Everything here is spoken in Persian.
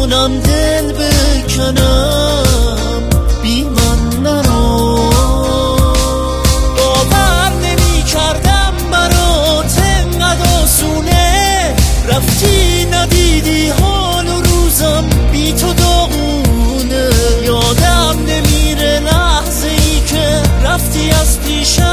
نتونم دل بکنم بی من نرو. باور نمی کردم برات انقدر آسونه رفتی ندیدی